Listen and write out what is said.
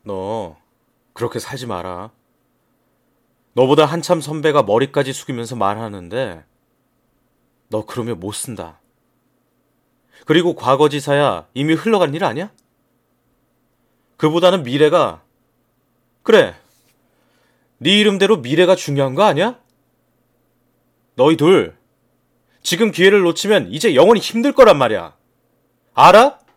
너 그렇게 살지 마라. 너보다 한참 선배가 머리까지 숙이면서 말하는데 너 그러면 못 쓴다. 그리고 과거지사야 이미 흘러간 일 아니야? 그보다는 미래가, 그래, 네 이름대로 미래가 중요한 거 아니야? 너희 둘 지금 기회를 놓치면 이제 영원히 힘들 거란 말이야. 알아?